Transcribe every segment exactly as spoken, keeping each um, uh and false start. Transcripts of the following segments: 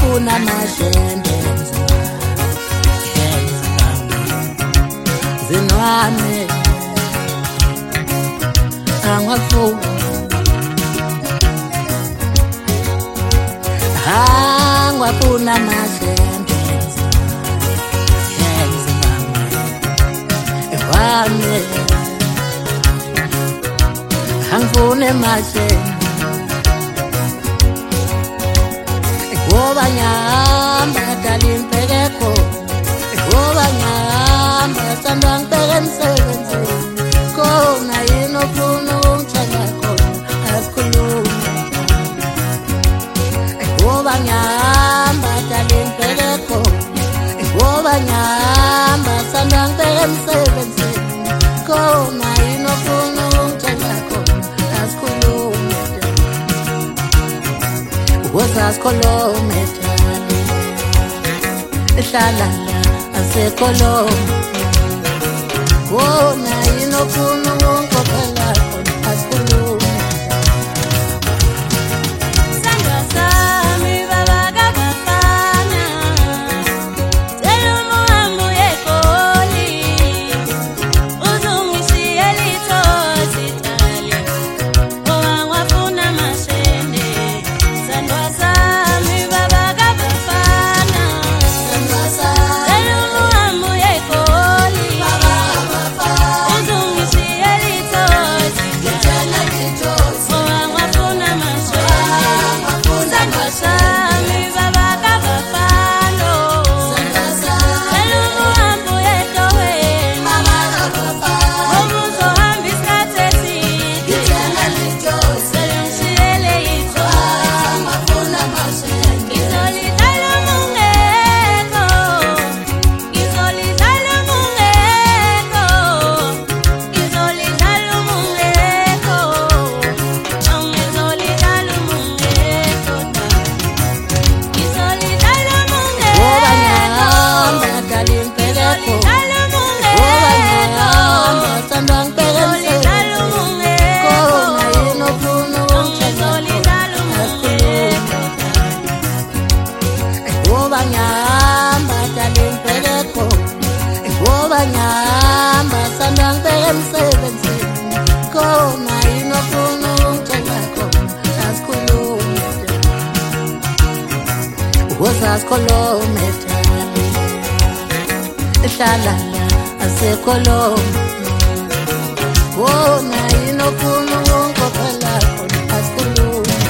angwafuna mashende zinwane angwafuna angwafuna mashende zinwane angfune mashende Goba nyamba dalin pegeko Goba nyamba sandang pegen seventy Kona ino puno changa kona askuluma Goba nyamba dalin pegeko Goba nyamba sandang pegen seventy Kona ino puno changa kona askuluma What's Colombia? Shala, ase Colombia. Oh, na ino puno wonko kala as Colombia. Sandra sami baba gabafana. Telo muamu yekoli. Uzungisi elito sitali. Owa funa mashende. Sandra sami baba gabafana. Sandra sami telo muamu yekoli. Baba gabafana. Uzungisi elito sitali. Owa funa mashende. Sandra sami baba gabafana. Sandra sami telo muamu yekoli. Baba gabafana. Omuzo hambi skateti. Goba nyamba dalin pegeko Goba nyamba sandang pegen seventy Kona ino puno changa kona askuluma Goba nyamba dalin pegeko Goba nyamba sandang pegen seventy Kona ino puno changa kona askuluma What's Colombia? Shala, ase Colombia. Oh, na ino puno wonko kala askuluma.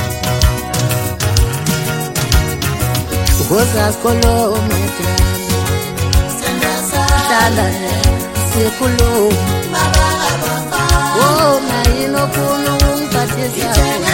What's Colombia? Shala, ase Colombia. Oh, na ino puno wonko kala